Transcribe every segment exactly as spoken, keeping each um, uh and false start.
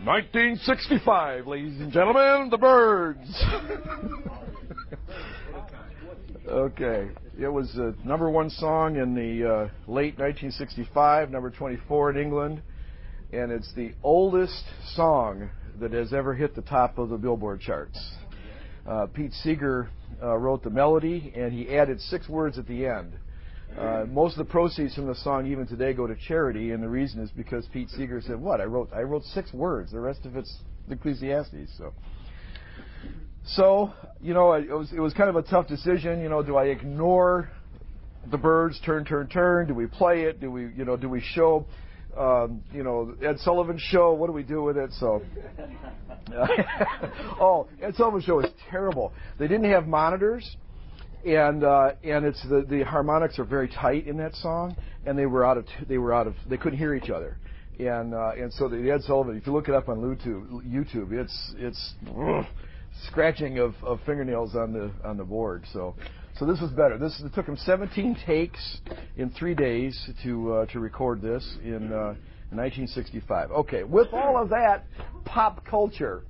nineteen sixty-five, ladies and gentlemen, the Byrds. Okay, it was a number one song in the uh, late nineteen sixty-five, number twenty-four in England, and it's the oldest song that has ever hit the top of the Billboard charts. Uh, Pete Seeger uh, wrote the melody, and he added six words at the end. Uh, most of the proceeds from the song, even today, go to charity, and the reason is because Pete Seeger said, "What? I wrote, I wrote six words. The rest of it's Ecclesiastes." So, so you know, it was it was kind of a tough decision. You know, do I ignore the Byrds? Turn, turn, turn. Do we play it? Do we, you know, do we show, um, you know, Ed Sullivan's show? What do we do with it? So, oh, Ed Sullivan's show is terrible. They didn't have monitors. And uh, and it's the, the harmonics are very tight in that song, and they were out of they were out of they couldn't hear each other, and uh, and so the Ed Sullivan, if you look it up on YouTube, YouTube it's it's ugh, scratching of, of fingernails on the on the board. So so this was better. This it took him seventeen takes in three days to uh, to record this in uh, nineteen sixty-five. Okay, with all of that pop culture,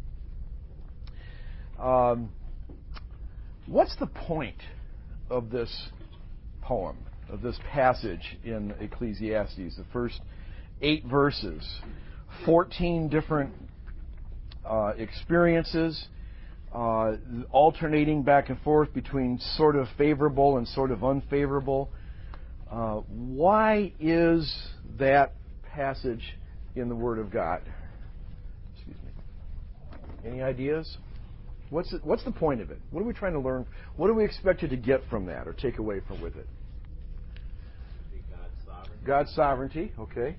um, what's the point of this poem, of this passage in Ecclesiastes, the first eight verses, fourteen different uh, experiences, uh, alternating back and forth between sort of favorable and sort of unfavorable. Uh, why is that passage in the Word of God? Excuse me. Any ideas? What's it, what's the point of it? What are we trying to learn? What are we expected to get from that or take away from with it? God's sovereignty. God's sovereignty, okay.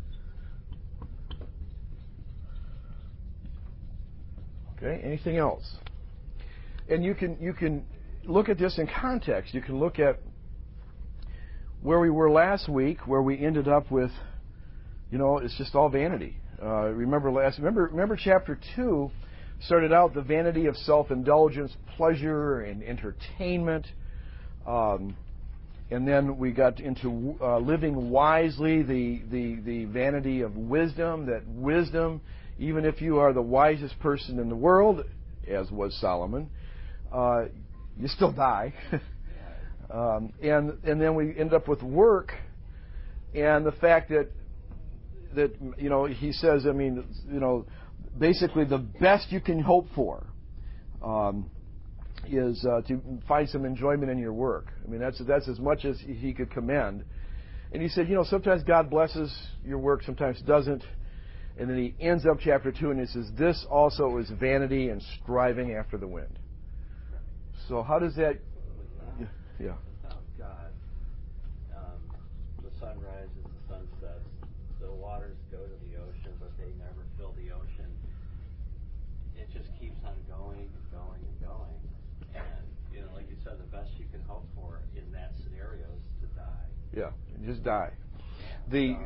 Okay, anything else? And you can you can look at this in context. You can look at where we were last week, where we ended up with, you know, it's just all vanity. Uh, remember last remember remember chapter two started out the vanity of self-indulgence, pleasure, and entertainment. Um, and then we got into uh, living wisely, the, the, the vanity of wisdom, that wisdom, even if you are the wisest person in the world, as was Solomon, uh, you still die. um, and, and then we end up with work and the fact that, that, you know, he says, I mean, you know, basically, the best you can hope for um, is uh, to find some enjoyment in your work. I mean, that's that's as much as he could commend. And he said, you know, sometimes God blesses your work, sometimes doesn't. And then he ends up chapter two and he says, this also is vanity and striving after the wind. So how does that... Yeah. Without God, um, the sun rises, the sun sets, the waters go to the ocean, but they never fill the ocean. It just keeps on going and going and going. And, you know, like you said, the best you can hope for in that scenario is to die. Yeah, just die. The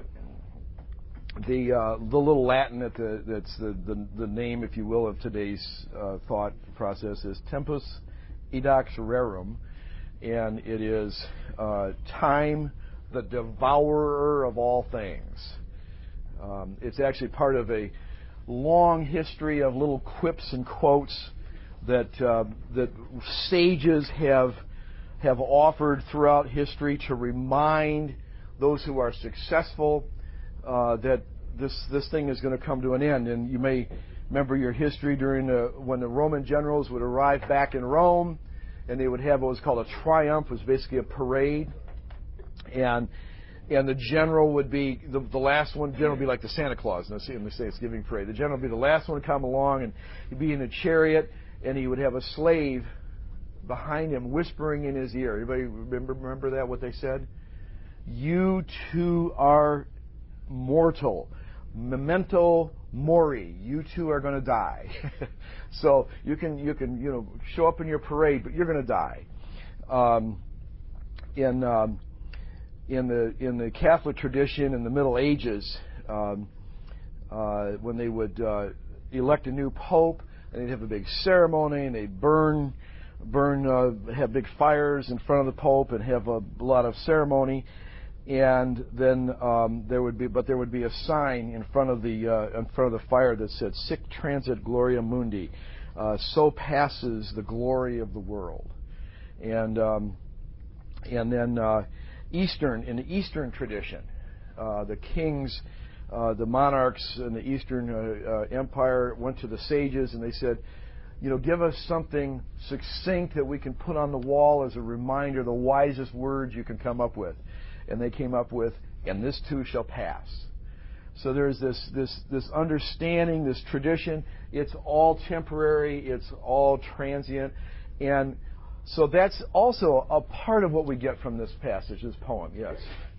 the uh, the little Latin at the that's the, the, the name, if you will, of today's uh, thought process is tempus edax rerum, and it is uh, time, the devourer of all things. Um, it's actually part of a long history of little quips and quotes that uh, that sages have have offered throughout history to remind those who are successful uh, that this this thing is going to come to an end. And you may remember your history during the, when the Roman generals would arrive back in Rome, and they would have what was called a triumph, it was basically a parade, and And the general would be, the, the last one, general would be like the Santa Claus in the, in the Thanksgiving parade. The general would be the last one to come along, and he'd be in a chariot, and he would have a slave behind him whispering in his ear. Everybody remember, remember that, what they said? You too are mortal. Memento mori. You too are going to die. So you can, you can, you know, show up in your parade, but you're going to die. Um, in... Um, In the in the Catholic tradition in the Middle Ages, um, uh, when they would uh, elect a new pope, and they'd have a big ceremony, and they'd burn, burn, uh, have big fires in front of the pope, and have a lot of ceremony. and then um, there would be, but there would be a sign in front of the uh, in front of the fire that said "Sic transit gloria mundi," uh, so passes the glory of the world, and um, and then uh, Eastern in the Eastern tradition, uh, the kings. Uh, the monarchs in the Eastern uh, uh, Empire went to the sages and they said, you know, give us something succinct that we can put on the wall as a reminder, the wisest words you can come up with. And they came up with, and this too shall pass. So there's this, this, this understanding, this tradition. It's all temporary. It's all transient. And so that's also a part of what we get from this passage, this poem. Yes?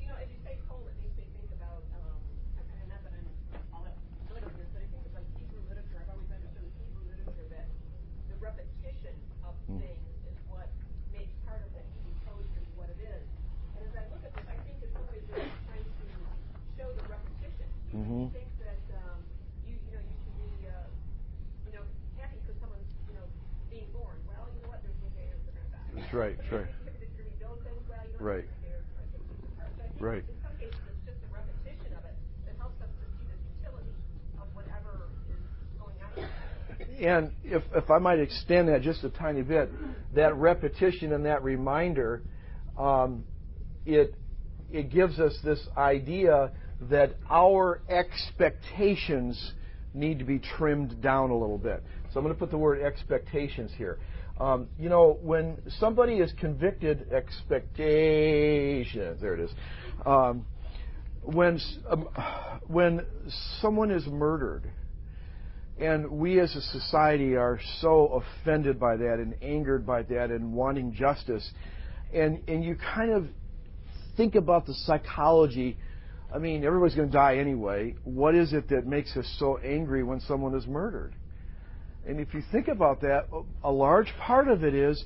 Things is what makes part of that Hebrew poetry what it is. And as I look at this, I think in some ways they're trying to show the repetition. You, Mm-hmm. you think that um, you you know you should be uh, you know happy because someone's you know being born. Well, you know what? There's new haters that are going to die. That's right. That's right. If you're going to rebuild things, well, you know Right. what? There's new haters that are going to take things apart. So I think Right. in some cases it's just the repetition of it that helps us to see the futility of whatever is going on. And if, if I might extend that just a tiny bit, that repetition and that reminder, um, it it gives us this idea that our expectations need to be trimmed down a little bit. So I'm going to put the word expectations here. Um, you know, when somebody is convicted, expectations, there it is. Um, when um, when someone is murdered, and we as a society are so offended by that and angered by that and wanting justice. And and you kind of think about the psychology. I mean, everybody's going to die anyway. What is it that makes us so angry when someone is murdered? And if you think about that, a large part of it is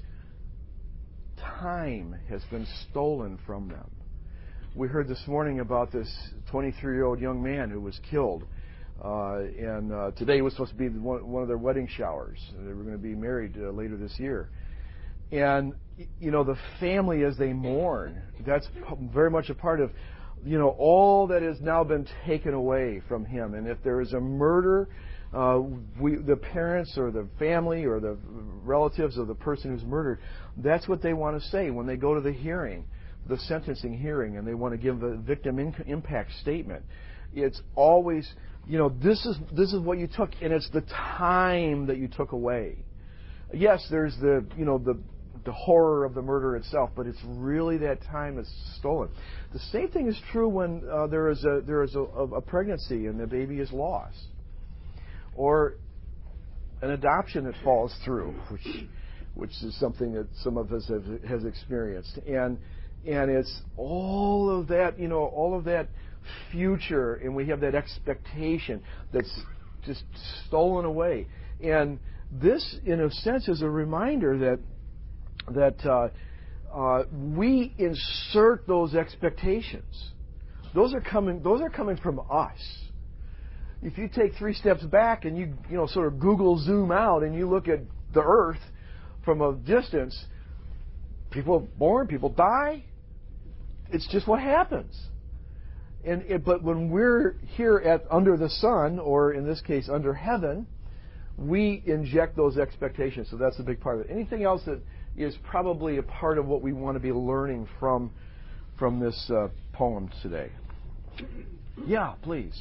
time has been stolen from them. We heard this morning about this twenty-three-year-old young man who was killed. Uh, and uh, today was supposed to be one, one of their wedding showers. They were going to be married uh, later this year. And, you know, the family as they mourn, that's very much a part of, you know, all that has now been taken away from him. And if there is a murder, uh, we, the parents or the family or the relatives of the person who's murdered, that's what they want to say when they go to the hearing, the sentencing hearing, and they want to give a victim in- impact statement. It's always, you know, this is this is what you took, and it's the time that you took away. Yes, there's the, you know, the the horror of the murder itself, but it's really that time that's stolen. The same thing is true when uh, there is a there is a, a pregnancy and the baby is lost, or an adoption that falls through, which which is something that some of us have has experienced, and and it's all of that, you know, all of that future, and we have that expectation that's just stolen away. And this, in a sense, is a reminder that that uh, uh, we insert those expectations. Those are coming. Those are coming from us. If you take three steps back and you you know sort of Google zoom out and you look at the Earth from a distance, people are born, people die. It's just what happens. And it, but when we're here at under the sun, or in this case under heaven, we inject those expectations. So that's a big part of it. Anything else that is probably a part of what we want to be learning from from this uh, poem today? Yeah, please.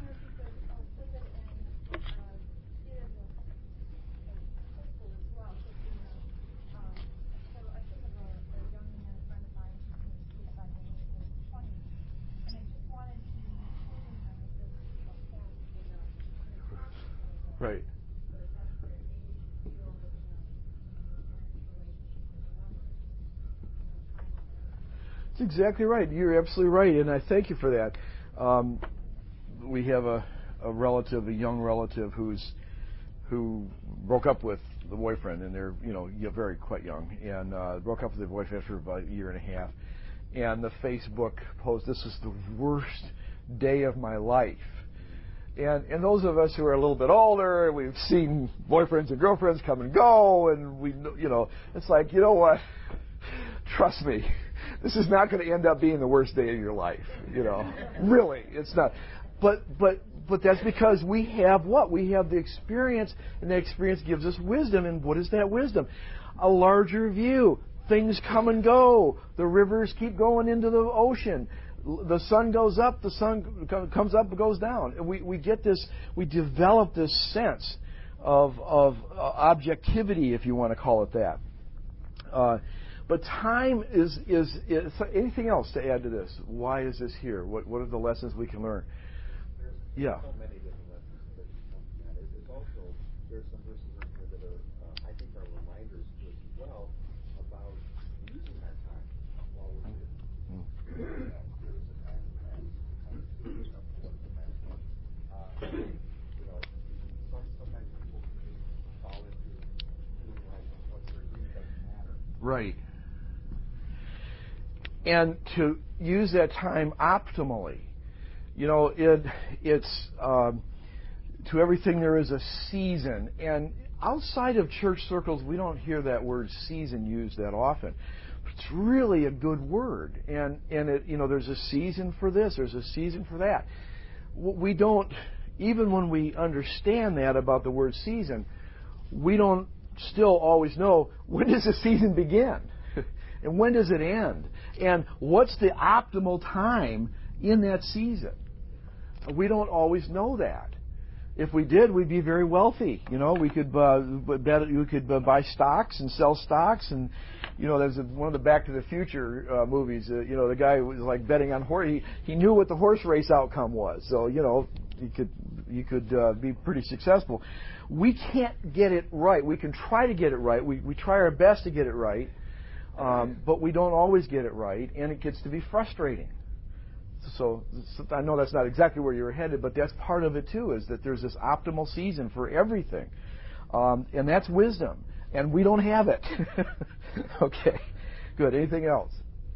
Right. That's exactly right. You're absolutely right, and I thank you for that. Um, we have a, a relative, a young relative, who's who broke up with the boyfriend, and they're you know very quite young, and uh, broke up with the boyfriend for about a year and a half. And the Facebook post, "This is the worst day of my life." And and those of us who are a little bit older, we've seen boyfriends and girlfriends come and go, and we, you know, it's like, you know what? trust me, this is not going to end up being the worst day of your life. You know, really, it's not. But but but that's because we have what? We have the experience, and that experience gives us wisdom. And what is that wisdom? A larger view. Things come and go. The rivers keep going into the ocean. The sun goes up, the sun comes up, goes down. And we, we get this, we develop this sense of, of uh, objectivity, if you want to call it that. Uh, but time is, is, is, anything else to add to this? Why is this here? What, what are the lessons we can learn? There's yeah. so many different lessons that come from that. It's also, there's some verses in here that are, uh, I think, are reminders to us as well about using our time while we're here. Mm. There is a time to pass, a time to do stuff, what the man wants. Uh, you know, some, sometimes people can just fall into doing like what they're doing doesn't matter. Right. And to use that time optimally. You know, it, it's um, to everything there is a season. And outside of church circles, we don't hear that word season used that often. But it's really a good word. And, and it, you know, there's a season for this, there's a season for that. We don't, even when we understand that about the word season, we don't still always know, when does the season begin? And when does it end? And what's the optimal time in that season? We don't always know that. If we did, we'd be very wealthy. You know, we could uh, bet, we could uh, buy stocks and sell stocks, and you know, there's a, one of the Back to the Future uh, movies. Uh, you know, the guy was like betting on horse. He, he knew what the horse race outcome was, so you know, you could you could uh, be pretty successful. We can't get it right. We can try to get it right. We we try our best to get it right, um, but we don't always get it right, and it gets to be frustrating. So, so I know that's not exactly where you're headed, but that's part of it too, is that there's this optimal season for everything. Um, and that's wisdom. And we don't have it. Okay, good. Anything else?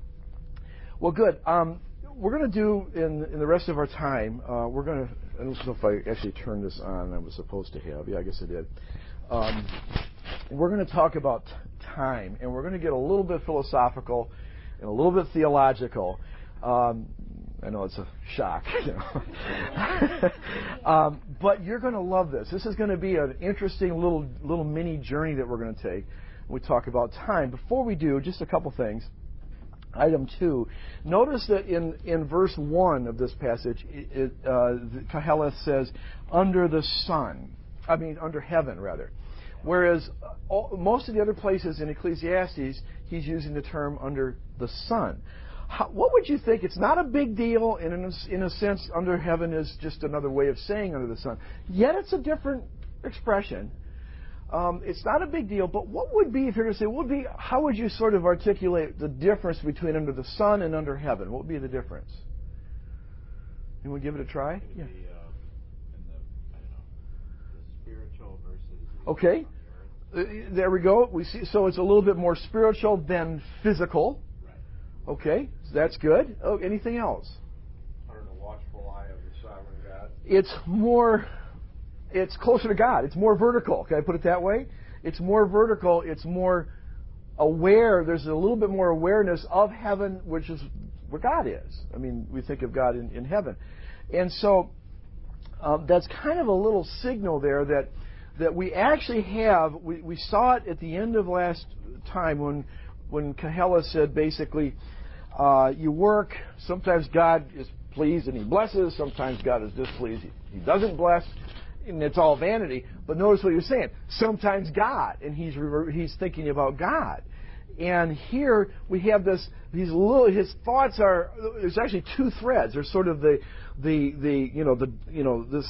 Well, good. Um, we're going to do, in, in the rest of our time, uh, we're going to, I don't know if I actually turned this on, I was supposed to have. Yeah, I guess I did. Um, we're going to talk about t- time, and we're going to get a little bit philosophical and a little bit theological. Um, I know it's a shock, you know. um, but you're going to love this. This is going to be an interesting little little mini journey that we're going to take when we talk about time. Before we do, just a couple things. Item two, notice that in, in verse one of this passage, it, uh, Koheleth says, under the sun. I mean, under heaven, rather. Whereas all, most of the other places in Ecclesiastes, he's using the term under the sun. How, what would you think? It's not a big deal, and in a, in a sense, under heaven is just another way of saying under the sun. Yet it's a different expression. Um, it's not a big deal, but what would be, if you're going to say, what would be, how would you sort of articulate the difference between under the sun and under heaven? What would be the difference? Anyone give it a try? It would Yeah. be uh, in the, I don't know, the spiritual versus the Okay. on the earth. Uh, there we go. We see. So it's a little bit more spiritual than physical. Okay, so that's good. Oh, anything else? Under the watchful eye of the sovereign God. It's more, it's closer to God. It's more vertical. Can I put it that way? It's more vertical. It's more aware. There's a little bit more awareness of heaven, which is where God is. I mean, we think of God in, in heaven. And so um, that's kind of a little signal there that that we actually have, we, we saw it at the end of last time when when Koheleth said basically, uh, you work, sometimes God is pleased and He blesses, sometimes God is displeased, He, he doesn't bless, and it's all vanity. But notice what you're saying, sometimes God, and he's he's thinking about God. And here we have this, these little, his thoughts are, there's actually two threads. There's sort of the, the, the, you know, the, you know, this,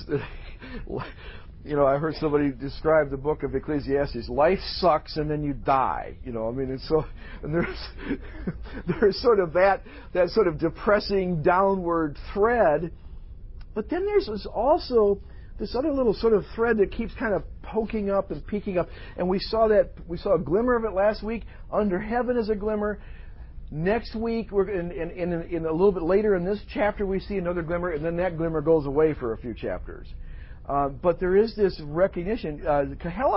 you know, I heard somebody describe the book of Ecclesiastes. Life sucks and then you die. You know, I mean, it's so, and there's, there's sort of that, that sort of depressing downward thread. But then there's this also this other little sort of thread that keeps kind of poking up and peeking up. And we saw that, we saw a glimmer of it last week. Under heaven is a glimmer. Next week, we're in, in, in, in a little bit later in this chapter, we see another glimmer, and then that glimmer goes away for a few chapters. Uh, but there is this recognition. Uh, Koheleth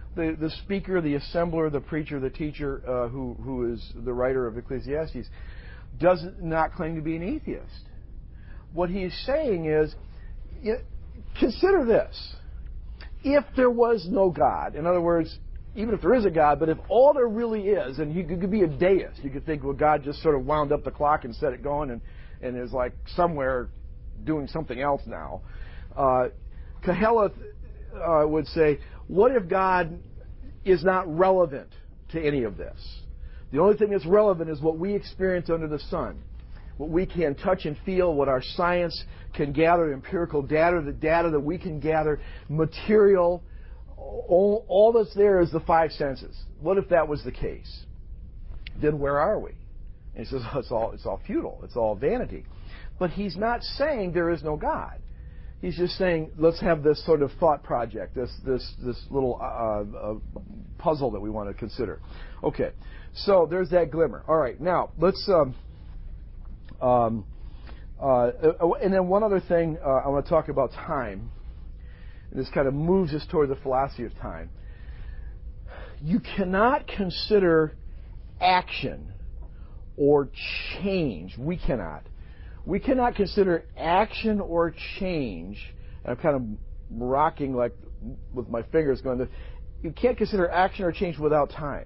the, the speaker, the assembler, the preacher, the teacher, uh, who, who is the writer of Ecclesiastes, does not claim to be an atheist. What he's saying is, consider this. If there was no God, in other words, even if there is a God, but if all there really is, and you could be a deist, you could think, well, God just sort of wound up the clock and set it going and, and is like somewhere doing something else now. Uh, Koheleth uh, would say, what if God is not relevant to any of this? The only thing that's relevant is what we experience under the sun, what we can touch and feel, what our science can gather, empirical data, the data that we can gather, material. All, all that's there is the five senses. What if that was the case? Then where are we? And he says, oh, it's all it's all futile. It's all vanity. But he's not saying there is no God. He's just saying, let's have this sort of thought project, this this this little uh, uh, puzzle that we want to consider. Okay, so there's that glimmer. All right, now let's. Um, um, uh, and then one other thing, uh, I want to talk about time. And this kind of moves us toward the philosophy of time. You cannot consider action or change. We cannot. We cannot consider action or change. And I'm kind of rocking like with my fingers going, you can't consider action or change without time.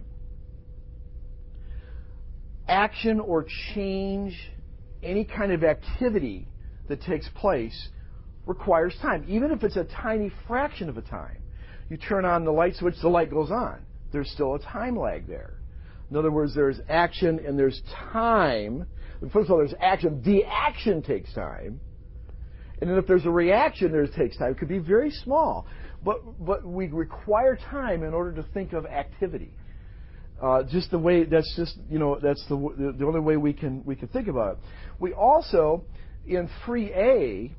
Action or change, any kind of activity that takes place requires time, even if it's a tiny fraction of a time. You turn on the light switch, the light goes on. There's still a time lag there. In other words, there's action and there's time. First of all, there's action. The action takes time. And then if there's a reaction, there takes time. It could be very small. But but we require time in order to think of activity. Uh, just the way, that's just, you know, that's the the only way we can we can think about it. We also, in three A,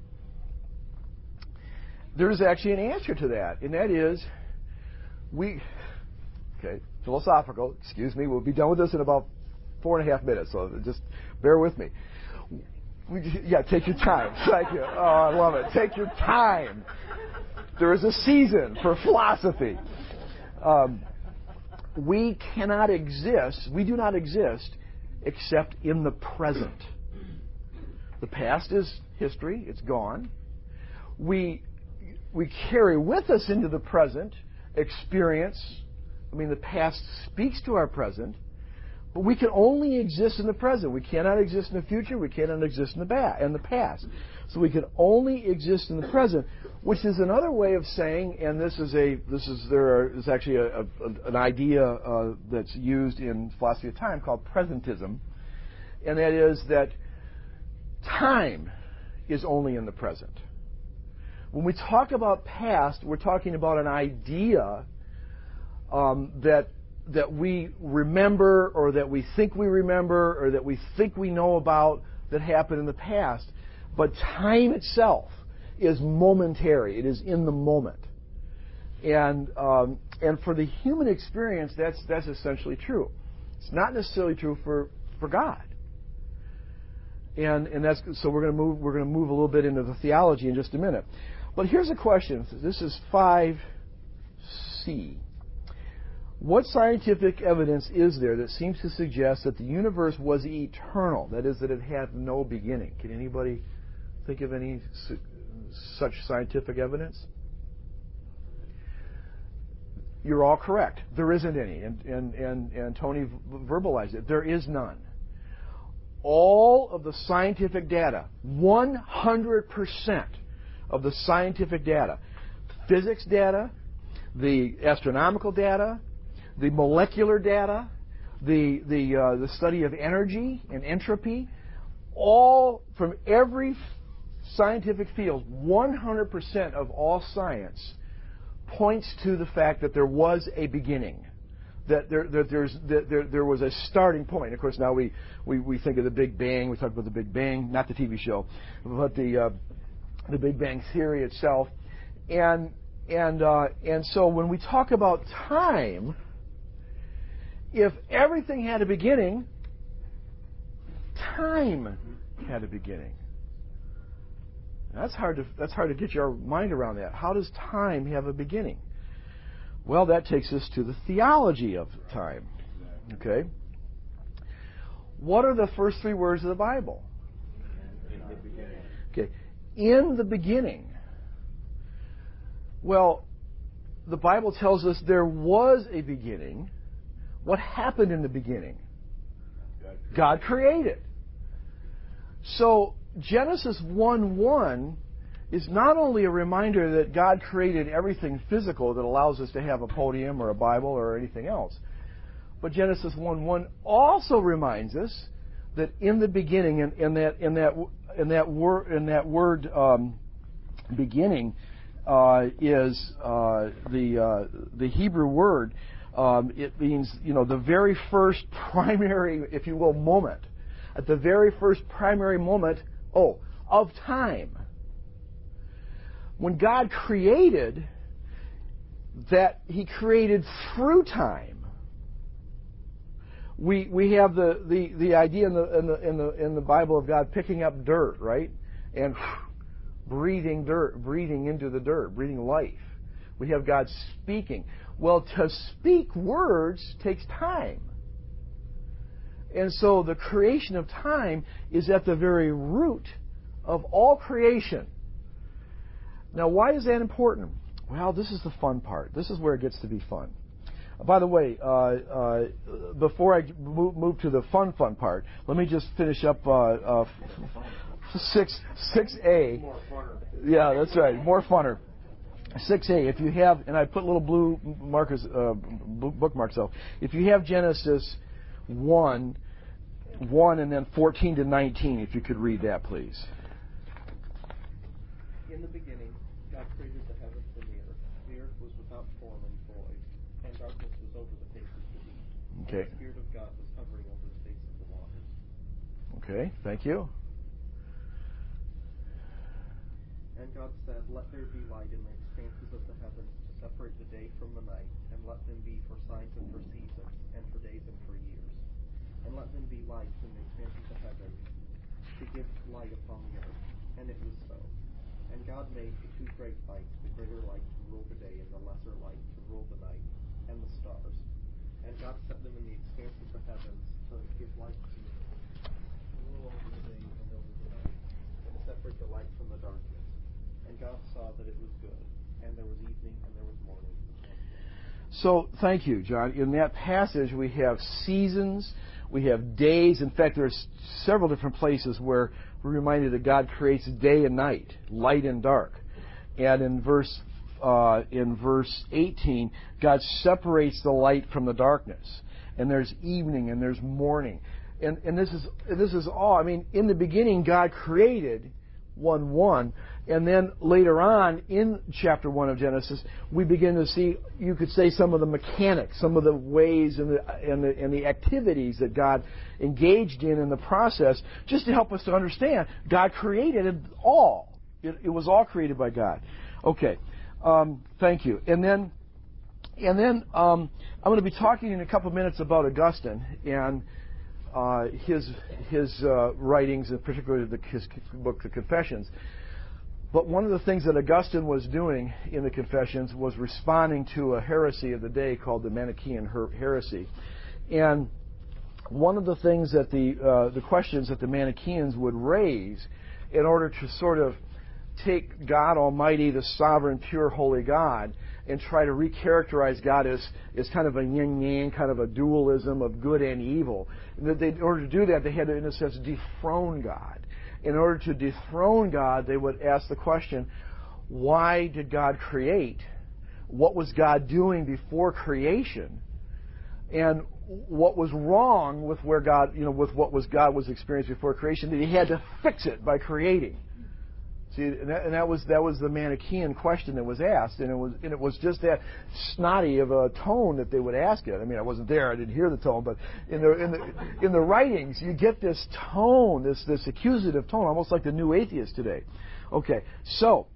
there's actually an answer to that, and that is, we, okay, philosophical, excuse me, we'll be done with this in about four and a half minutes, so just bear with me. We, yeah, take your time. Thank you. Oh, I love it. Take your time. There is a season for philosophy. Um, we cannot exist, we do not exist except in the present. The past is history, it's gone. We We carry with us into the present experience. I mean, the past speaks to our present, but we can only exist in the present. We cannot exist in the future. We cannot exist in the ba- in the past. So we can only exist in the present, which is another way of saying. And this is a this is there is actually a, a, an idea uh, that's used in philosophy of time called presentism, and that is that time is only in the present. When we talk about past, we're talking about an idea um, that that we remember, or that we think we remember, or that we think we know about that happened in the past. But time itself is momentary; it is in the moment. And um, and for the human experience, that's that's essentially true. It's not necessarily true for, for God. And and that's so we're going to move we're going to move a little bit into the theology in just a minute. But here's a question. This is five C. What scientific evidence is there that seems to suggest that the universe was eternal? That is, that it had no beginning. Can anybody think of any su- such scientific evidence? You're all correct. There isn't any. And, and, and, and Tony verbalized it. There is none. All of the scientific data, one hundred percent of the scientific data, physics data, the astronomical data, the molecular data, the the uh, the study of energy and entropy, all from every scientific field, one hundred percent of all science points to the fact that there was a beginning, that there that there's that there there was a starting point. Of course, now we, we, we think of the Big Bang. We talk about the Big Bang, not the T V show, but the uh, the Big Bang theory itself, and and uh, and so when we talk about time, if everything had a beginning, time had a beginning. That's hard to that's hard to get your mind around that. How does time have a beginning? Well, that takes us to the theology of time. Okay? What are the first three words of the Bible? In the beginning. Okay. In the beginning. Well, the Bible tells us there was a beginning. What happened in the beginning? God created. So Genesis one one is not only a reminder that God created everything physical that allows us to have a podium or a Bible or anything else, but Genesis one one also reminds us that in the beginning, in, in that in that in that word in that word um, beginning uh, is uh, the uh, the Hebrew word. Um, it means, you know, the very first primary, if you will, moment. At the very first primary moment, oh, of time. When God created, that He created through time. We we have the, the, the idea in the, in the in the in the Bible of God picking up dirt, right? And breathing dirt, breathing into the dirt, breathing life. We have God speaking. Well, to speak words takes time. And so the creation of time is at the very root of all creation. Now, why is that important? Well, this is the fun part. This is where it gets to be fun. By the way, uh, uh, before I move, move to the fun, fun part, let me just finish up uh, uh, six, six A. More funner. Yeah, that's right. More funner. six A, if you have, and I put little blue markers, uh, bookmarks though. If you have Genesis one, one and then fourteen to nineteen, if you could read that, please. In the beginning, God created the heavens and the earth. The earth was without form and void, and darkness was over the face of the deep. Okay. And the Spirit of God was hovering over the face of the waters. Okay, thank you. And God said, "Let there be light in the expanses of the heavens to separate the day from the night, and let them be for signs and for seasons, and for days and for years. And let them be lights in the expanses of the heavens to give light upon the earth." And it was so. And God made the two great lights, the greater light to rule the day, and the lesser light to rule the night, and the stars. And God set them in the expanses of heavens to give light to to rule over the day and over the night, and to separate the light from the darkness. And God saw that it was good, and there was evening, and there was morning. So, thank you, John. In that passage, we have seasons, we have days. In fact, there's several different places where we're reminded that God creates day and night, light and dark. And in verse uh, in verse eighteen, God separates the light from the darkness. And there's evening and there's morning. And, and this is this is all. I mean, in the beginning, God created one one, and then later on in chapter one of Genesis, we begin to see, you could say, some of the mechanics, some of the ways and the and the, and the activities that God engaged in in the process, just to help us to understand God created it all. It, it was all created by God. Okay, um, thank you. And then, and then um, I'm going to be talking in a couple of minutes about Augustine and Uh, his his uh, writings, and particularly the, his book, The Confessions. But one of the things that Augustine was doing in the Confessions was responding to a heresy of the day called the Manichaean her- heresy. And one of the things that the uh, the questions that the Manichaeans would raise in order to sort of take God Almighty, the sovereign, pure, holy God, and try to recharacterize God as, as kind of a yin-yang, kind of a dualism of good and evil. And that they, in order to do that, they had to, in a sense, dethrone God. In order to dethrone God, they would ask the question, why did God create? What was God doing before creation? And what was wrong with where God, you know, with what was God was experiencing before creation, that He had to fix it by creating. See, and that, and that was that was the Manichaean question that was asked, and it was and it was just that snotty of a tone that they would ask it. I mean, I wasn't there, I didn't hear the tone, but in the in the in the writings, you get this tone, this this accusative tone, almost like the new atheist today. Okay, so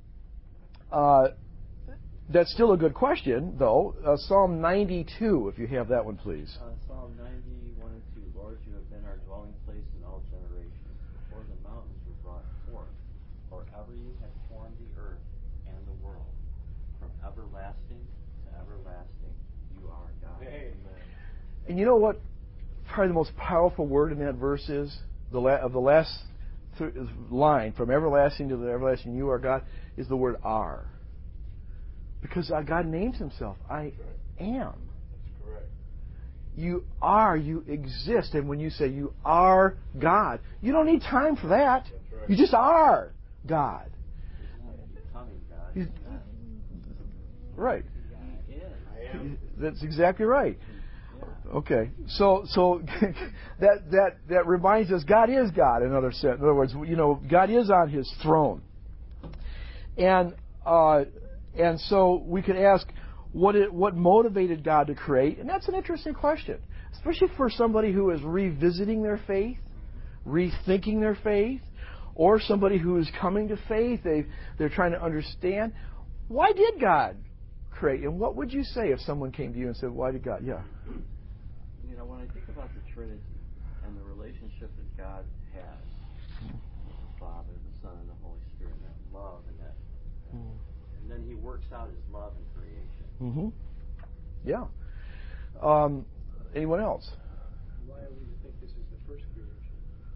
uh, that's still a good question, though. Uh, Psalm ninety-two, if you have that one, please. Uh, Psalm ninety, one and two. Lord, you have been our dwelling place in all generations. Before the mountains were brought forth, or ever you had formed the earth and the world. From everlasting to everlasting, you are God. Amen. And you know what? Probably the most powerful word in that verse is the la- of the last th- line, from everlasting to the everlasting, you are God, is the word "are," because uh, God names Himself. I am. That's correct. You are. You exist. And when you say you are God, you don't need time for that. That's right. You just are God. He's not becoming God. He's- He's God. Right. He is. I am. That's exactly right. Yeah. Okay, so so that that that reminds us God is God. In other sense, in other words, you know, God is on His throne, and uh, and so we could ask what it, what motivated God to create, and that's an interesting question, especially for somebody who is revisiting their faith, rethinking their faith, or somebody who is coming to faith. They they're trying to understand why did God create, and what would you say if someone came to you and said, "Why did God?" Yeah. You know, when I think about the Trinity and the relationship that God has with the Father, the Son, and the Holy Spirit, and that love, and that, Mm. and then He works out His love in creation. Mm-hmm. Yeah. Um, anyone else? Why would you think this is the first creation?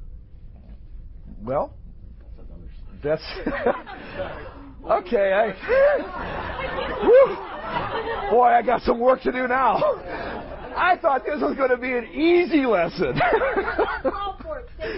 Well, That's another story. that's okay. I, whew. Boy, I got some work to do now. I thought this was going to be an easy lesson. Call for it. Stay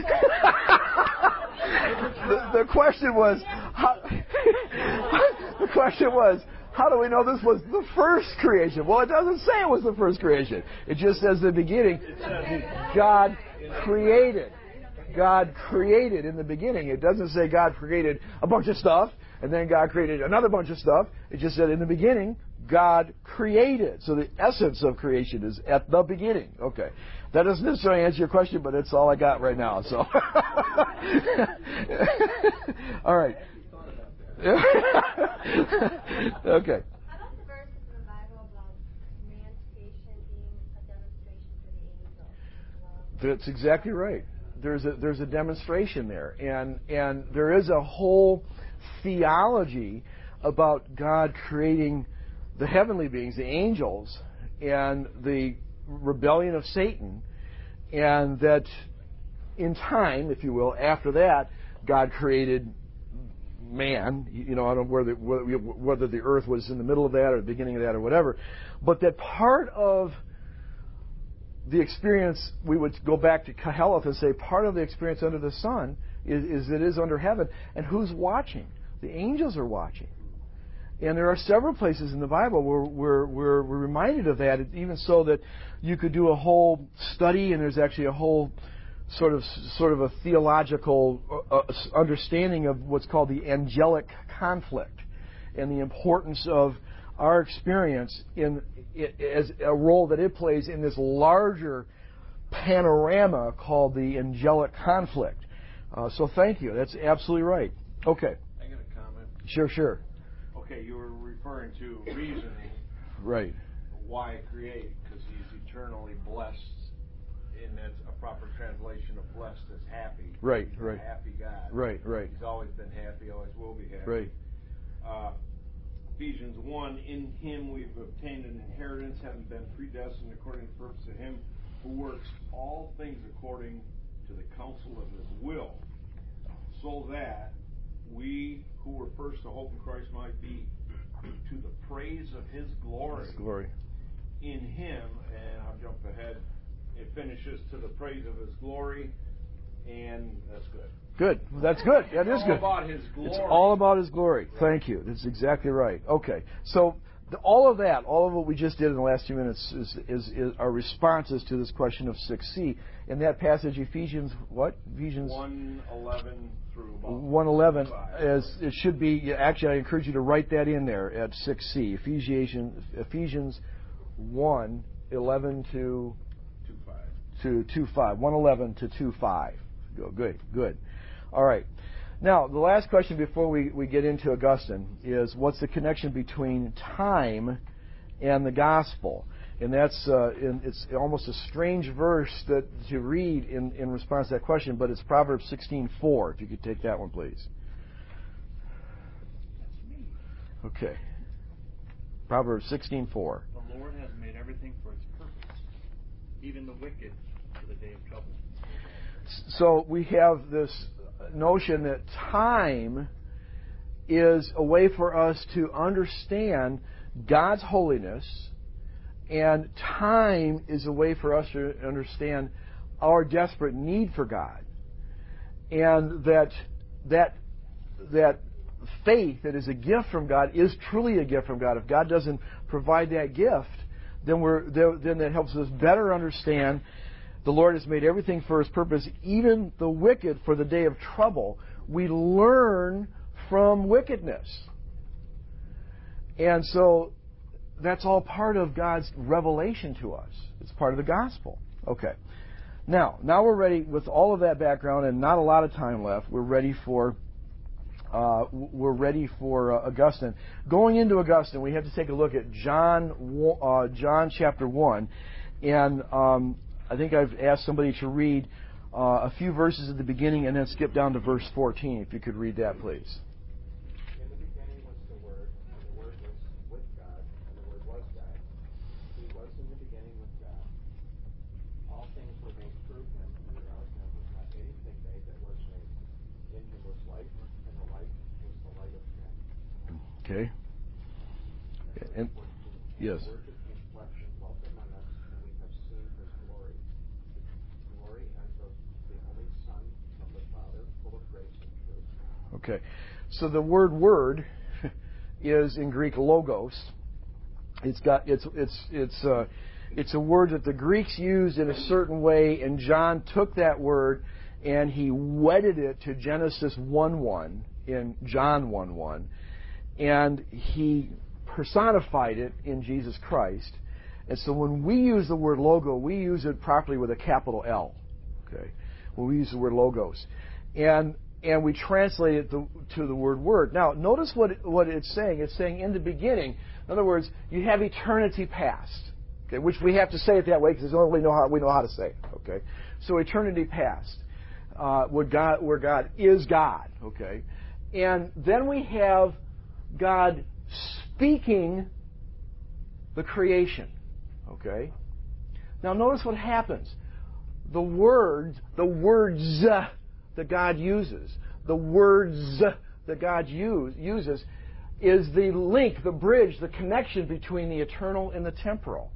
the, the question was, how, the question was, how do we know this was the first creation? Well, it doesn't say it was the first creation. It just says in the beginning, God created. God created in the beginning. It doesn't say God created a bunch of stuff, and then God created another bunch of stuff. It just said in the beginning, God created. So the essence of creation is at the beginning. Okay. That doesn't necessarily answer your question, but it's all I got right now. So, all right. Okay. How about the verses in the Bible about man's creation being a demonstration for the angels? That's exactly right. There's a there's a demonstration there, and and there is a whole theology about God creating the heavenly beings, the angels, and the rebellion of Satan, and that in time, if you will, after that, God created man. You know, I don't know whether whether the earth was in the middle of that or the beginning of that or whatever, but that part of the experience, we would go back to Koheleth and say part of the experience under the sun is, is it is under heaven, and who's watching? The angels are watching. And there are several places in the Bible where we're, we're, we're reminded of that, even so that you could do a whole study, and there's actually a whole sort of sort of a theological uh, understanding of what's called the angelic conflict and the importance of our experience in as a role that it plays in this larger panorama called the angelic conflict. Uh, so thank you. That's absolutely right. Okay. I got a comment. Sure, sure. Okay, you were referring to reasoning. Right. Why create? Because He's eternally blessed, and that's a proper translation of blessed as happy. Right, He's right. a happy God. Right, right. He's always been happy, always will be happy. Right. Uh, Ephesians one, in Him we've obtained an inheritance, having been predestined according to the purpose of Him who works all things according to the counsel of His will, so that we who were first to hope in Christ might be to the praise of His glory. His glory. In Him, and I'll jump ahead, it finishes to the praise of His glory, and that's good. Good. That's good. That is good. It's all about His glory. It's all about His glory. Thank you. That's exactly right. Okay. So the, all of that, all of what we just did in the last few minutes is, is, is our responses to this question of six C. In that passage, Ephesians, what? Ephesians one eleven through about one eleven, five. as it should be. Actually, I encourage you to write that in there at six C. Ephesians, Ephesians one eleven to two five. to two five. one eleven to two five. Go. Good. Good. All right. Now, the last question before we, we get into Augustine is, what's the connection between time and the gospel? And that's uh, in, it's almost a strange verse that to read in, in response to that question, but it's Proverbs sixteen four. If you could take that one, please. Okay. Proverbs sixteen four. The Lord has made everything for its purpose, even the wicked for the day of trouble. So we have this notion that time is a way for us to understand God's holiness, and time is a way for us to understand our desperate need for God. And that that that faith that is a gift from God is truly a gift from God. If God doesn't provide that gift, then we're then that helps us better understand the Lord has made everything for His purpose, even the wicked for the day of trouble. We learn from wickedness. And so that's all part of God's revelation to us. It's part of the gospel. Okay. Now, now we're ready with all of that background and not a lot of time left. We're ready for uh, we're ready for uh, Augustine. Going into Augustine, we have to take a look at John uh, John chapter one, and um, I think I've asked somebody to read uh, a few verses at the beginning and then skip down to verse fourteen. If you could read that, please. In the beginning was the Word, and the Word was with God, and the Word was God. He was in the beginning with God. All things were made through Him, and without Him was not anything made that was made. In Him was life, and the life was the light of men. Okay. And, yes. The Word became flesh and dwelt among us, and we have seen His glory. Glory as of the only Son from the Father, full of grace and truth. Okay. So the word "word" is in Greek logos. It's got it's it's it's uh, it's a word that the Greeks used in a certain way, and John took that word and he wedded it to Genesis one one in John one one, and he personified it in Jesus Christ. And so when we use the word logo, we use it properly with a capital L. Okay, when we use the word logos, and and we translate it to, to the word word. Now, notice what what it's saying. It's saying in the beginning. In other words, you have eternity past. Okay, which we have to say it that way because it's the only way we know how we know how to say it. Okay, so eternity past, uh, where God where God is God. Okay, and then we have God speaking the creation. Okay, now notice what happens. The words, the words that God uses, the words that God use, uses, is the link, the bridge, the connection between the eternal and the temporal.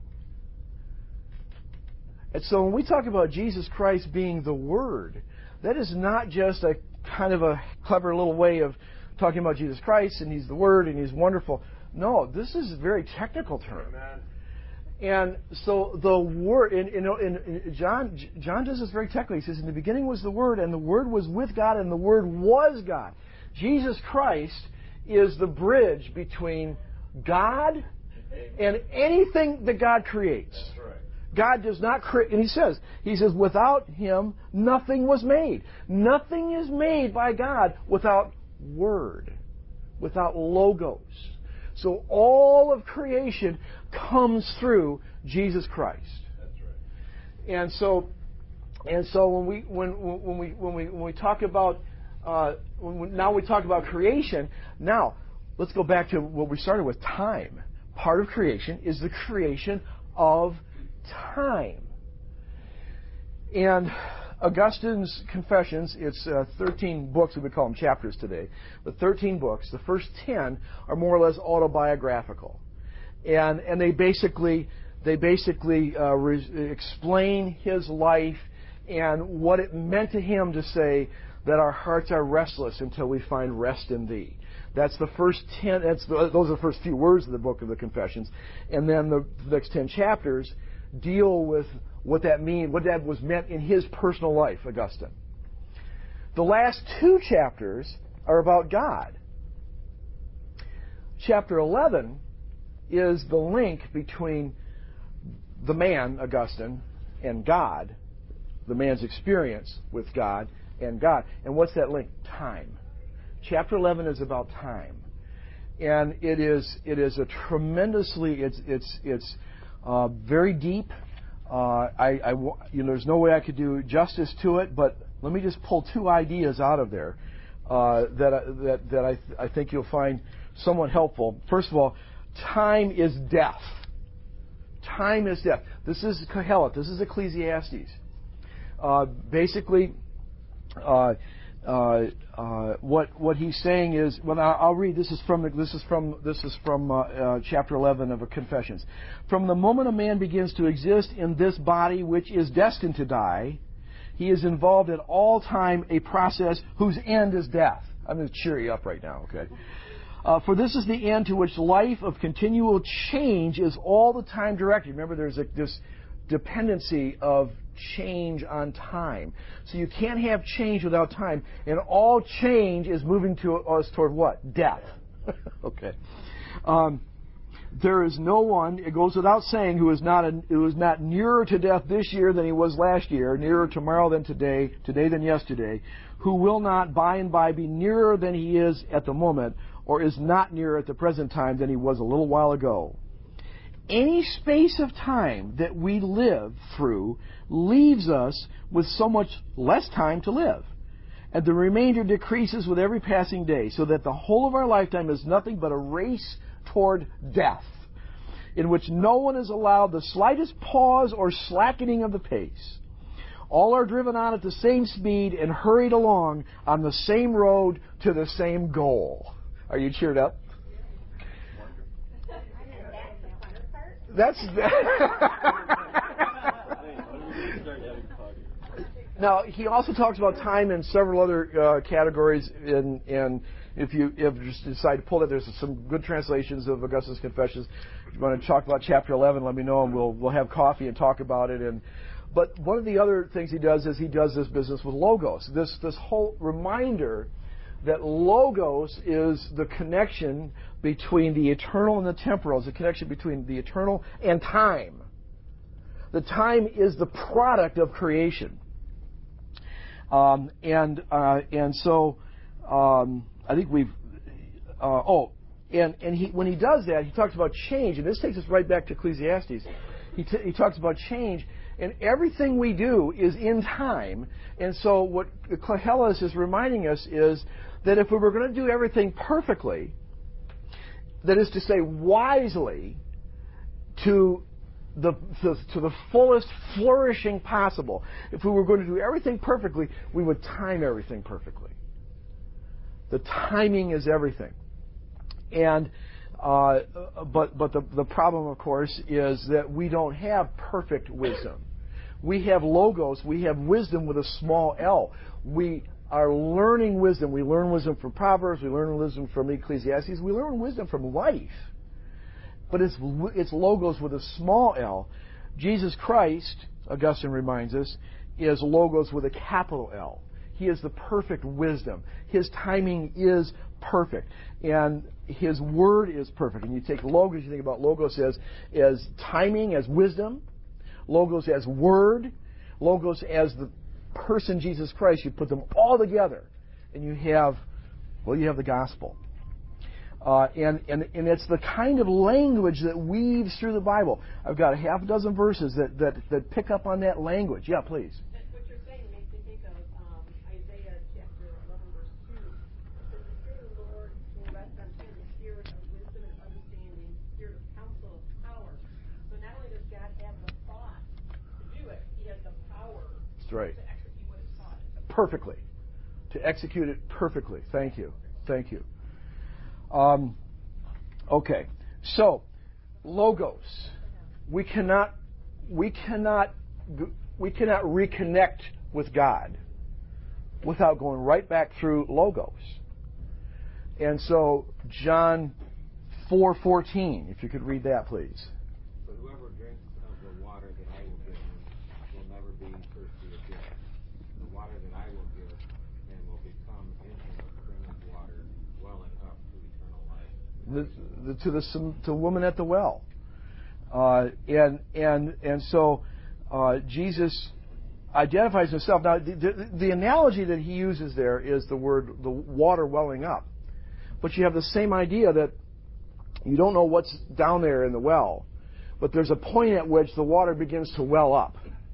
And so when we talk about Jesus Christ being the Word, that is not just a kind of a clever little way of talking about Jesus Christ and He's the Word and He's wonderful. No, this is a very technical term. Amen. And so the Word, in, in, in John, John does this very technically. He says, in the beginning was the Word, and the Word was with God, and the Word was God. Jesus Christ is the bridge between God and anything that God creates. That's right. God does not create, and He says, He says, without Him, nothing was made. Nothing is made by God without Word, without logos. So all of creation comes through Jesus Christ. That's right. And so, and so when we when when we when we when we talk about uh, when we, now we talk about creation. Now let's go back to what we started with: time. Part of creation is the creation of time. And Augustine's Confessions, it's uh, thirteen books, we would call them chapters today, but thirteen books. The first ten are more or less autobiographical. And and they basically they basically uh, re- explain his life and what it meant to him to say that our hearts are restless until we find rest in Thee. That's the first ten. That's the, those are the first few words of the book of the Confessions, and then the, the next ten chapters deal with what that mean, what that was meant in his personal life, Augustine. The last two chapters are about God. Chapter eleven is the link between the man, Augustine, and God, the man's experience with God and God. And what's that link? Time. Chapter eleven is about time. And it is it is a tremendously, it's it's it's uh, very deep. Uh, I, I, you know, there's no way I could do justice to it, but let me just pull two ideas out of there uh, that that that I, I think you'll find somewhat helpful. First of all, time is death. Time is death. This is Kohelet. This is Ecclesiastes. Uh, basically, uh, uh, uh, what what he's saying is, well, I'll, I'll read. This is from this is from this is from uh, uh, chapter eleven of Confessions. From the moment a man begins to exist in this body, which is destined to die, he is involved at all time a process whose end is death. I'm going to cheer you up right now, okay? Uh, for this is the end to which life of continual change is all the time directed. Remember, there's a, this dependency of change on time. So you can't have change without time. And all change is moving to us toward what? Death. Okay. Um, there is no one, it goes without saying, who is not a, who is not nearer to death this year than he was last year, nearer tomorrow than today, today than yesterday, who will not by and by be nearer than he is at the moment, or is not nearer at the present time than he was a little while ago. Any space of time that we live through leaves us with so much less time to live, and the remainder decreases with every passing day, so that the whole of our lifetime is nothing but a race toward death, in which no one is allowed the slightest pause or slackening of the pace. All are driven on at the same speed and hurried along on the same road to the same goal. Are you cheered up? That's now. He also talks about time in several other uh, categories. In, and if you if you just decide to pull it, there's some good translations of Augustine's Confessions. If you want to talk about chapter eleven, let me know, and we'll we'll have coffee and talk about it. And but one of the other things he does is he does this business with logos. This this whole reminder that logos is the connection between the eternal and the temporal, is the connection between the eternal and time. The time is the product of creation. Um, and uh, and so um, I think we've, uh, oh, and, and he, when he does that, he talks about change, and this takes us right back to Ecclesiastes. He, t- he talks about change, and everything we do is in time. And so what Kohelet is reminding us is that if we were going to do everything perfectly, that is to say wisely, to the, to, to the fullest flourishing possible, if we were going to do everything perfectly, we would time everything perfectly. The timing is everything. And uh, but but the the problem, of course, is that we don't have perfect wisdom. We have logos. We have wisdom with a small L. We are learning wisdom. We learn wisdom from Proverbs. We learn wisdom from Ecclesiastes. We learn wisdom from life. But it's it's logos with a small L. Jesus Christ, Augustine reminds us, is logos with a capital L. He is the perfect wisdom. His timing is perfect. And His word is perfect. And you take logos, you think about logos as, as timing, as wisdom, logos as word, logos as the person Jesus Christ. You put them all together and you have, well, you have the gospel. Uh, and, and, and it's the kind of language that weaves through the Bible. I've got a half a dozen verses that, that, that pick up on that language. Yeah, please. What you're saying makes me think of um, Isaiah chapter eleven, verse two. It says, the Spirit of the Lord will rest on him, the spirit of wisdom and understanding, spirit of counsel and power. So not only does God have the thought to do it, He has the power That's right. to execute what is taught. Perfectly. To execute it perfectly. Thank you. Thank you. Um, okay. So, logos. We cannot, we cannot, we cannot reconnect with God without going right back through logos. And so, John four fourteen, if you could read that, please. But whoever drinks of the water that I will give him will never be thirsty again. The water that I will give him will become in him a spring of water welling up to eternal life. The, the, to the to woman at the well, uh, and and and so uh, Jesus identifies himself. Now, the, the, the analogy that he uses there is the word the water welling up, but you have the same idea that you don't know what's down there in the well, but there's a point at which the water begins to well up,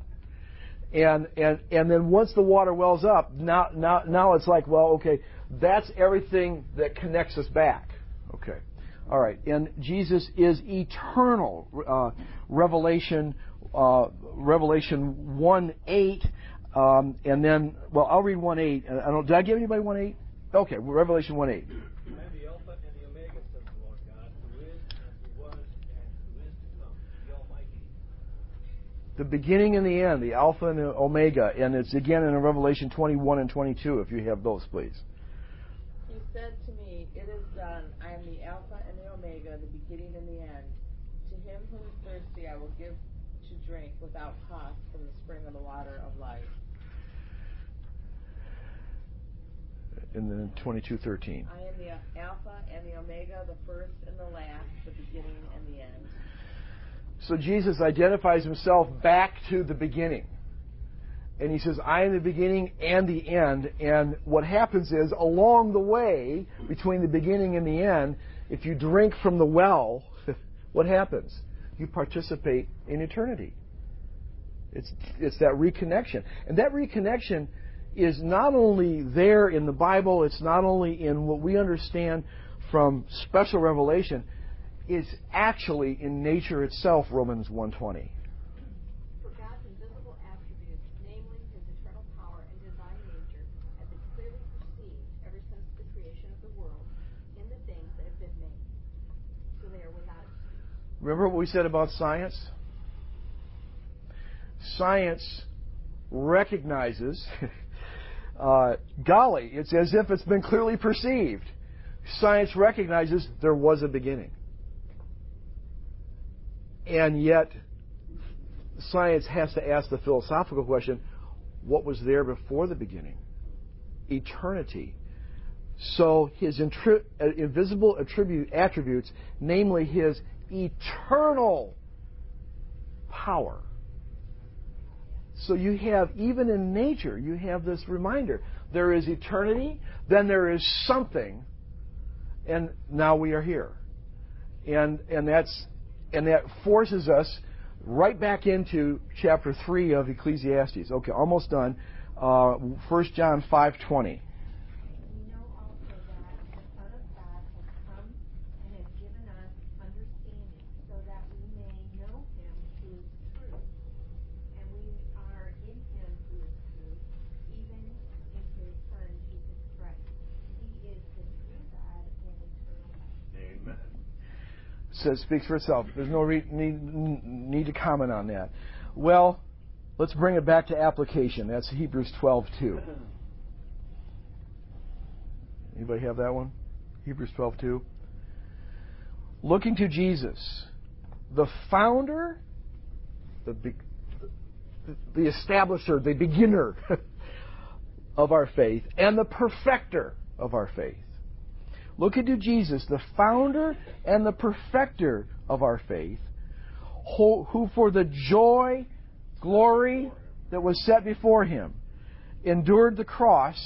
and and and then once the water wells up, now now now it's like, well, okay, that's everything that connects us back. Okay. All right, and Jesus is eternal. Uh, Revelation, uh, Revelation one eight, um, and then, well, I'll read one eight. I don't. Did I give anybody one eight? Okay, Revelation one eight. I am the Alpha and the Omega, says the Lord God, who is, and who was, and who is to come, the Almighty. The beginning and the end, the Alpha and the Omega, and it's again in Revelation twenty-one and twenty-two. If you have those, please. He said to me, "It is done. I am the Alpha and the Omega, the beginning and the end. To him who is thirsty, I will give to drink without cost from the spring of the water of life." In the twenty-two thirteen. I am the Alpha and the Omega, the first and the last, the beginning and the end. So Jesus identifies himself back to the beginning. And he says, I am the beginning and the end. And what happens is, along the way, between the beginning and the end, if you drink from the well, what happens? You participate in eternity. It's, it's that reconnection. And that reconnection is not only there in the Bible, it's not only in what we understand from special revelation, it's actually in nature itself, Romans one twenty. For God's invisible attributes, namely His eternal power and divine nature, have been clearly perceived ever since the creation of the world in the things that have been made. So they are without excuse. Remember what we said about science? Science recognizes, uh, golly, it's as if it's been clearly perceived. Science recognizes there was a beginning. And yet, science has to ask the philosophical question, what was there before the beginning? Eternity. So his intri- invisible attribute, attributes, namely his eternal power. So you have, even in nature, you have this reminder. There is eternity, then there is something, and now we are here. And and that's and that forces us right back into chapter three of Ecclesiastes. Okay, almost done. Uh, First John five twenty. We know also that the Son of God has come and has given us understanding, so that we may know him who is true. And we are in him who is true, even in his Son, Jesus Christ. He is the true God and eternal life. Amen. Says speaks for itself. There's no re- need, need to comment on that. Well, let's bring it back to application. That's Hebrews twelve two. Anybody have that one? Hebrews twelve two. Looking to Jesus, the founder, the be- the establisher, the beginner of our faith, and the perfecter of our faith. Looking to Jesus, the founder and the perfecter of our faith, who for the joy, glory that was set before him, endured the cross.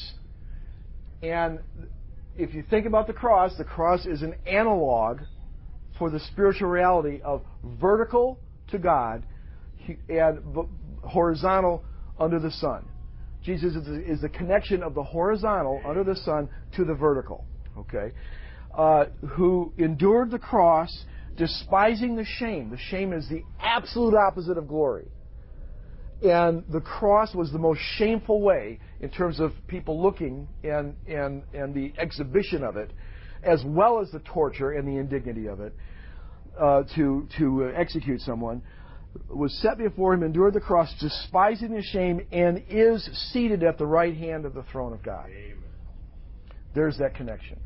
And if you think about the cross, the cross is an analog for the spiritual reality of vertical to God and horizontal under the sun. Jesus is the connection of the horizontal under the sun to the vertical. Okay, uh, who endured the cross, despising the shame. The shame is the absolute opposite of glory. And the cross was the most shameful way in terms of people looking and, and, and the exhibition of it, as well as the torture and the indignity of it, uh, to, to uh, execute someone, was set before him, endured the cross, despising the shame, and is seated at the right hand of the throne of God. Amen. There's that connection.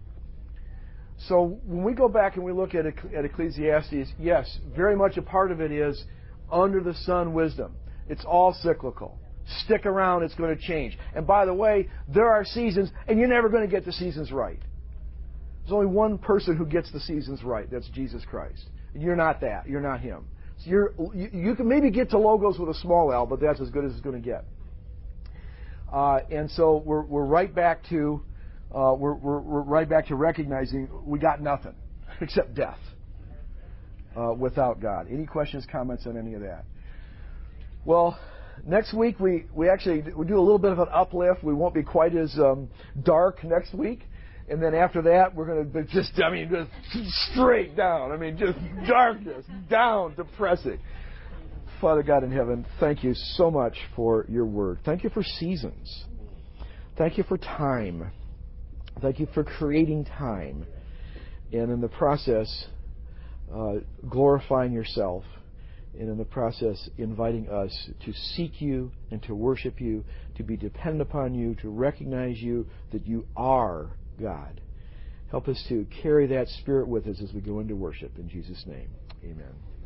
So when we go back and we look at, at Ecclesiastes, yes, very much a part of it is under the sun wisdom. It's all cyclical. Stick around, it's going to change. And by the way, there are seasons, and you're never going to get the seasons right. There's only one person who gets the seasons right. That's Jesus Christ. And you're not that. You're not Him. So you're, you, you can maybe get to Logos with a small L, but that's as good as it's going to get. Uh, and so we're, we're right back to uh, we're, we're, we're right back to recognizing we got nothing except death uh, without God. Any questions, comments on any of that? Well, next week we, we actually we do a little bit of an uplift. We won't be quite as um, dark next week. And then after that, we're going to be just, I mean, just straight down. I mean, just darkness, down, depressing. Father God in heaven, thank you so much for your word. Thank you for seasons. Thank you for time. Thank you for creating time. And in the process, uh, glorifying yourself. And in the process, inviting us to seek you and to worship you, to be dependent upon you, to recognize you, that you are God. Help us to carry that spirit with us as we go into worship. In Jesus' name, amen.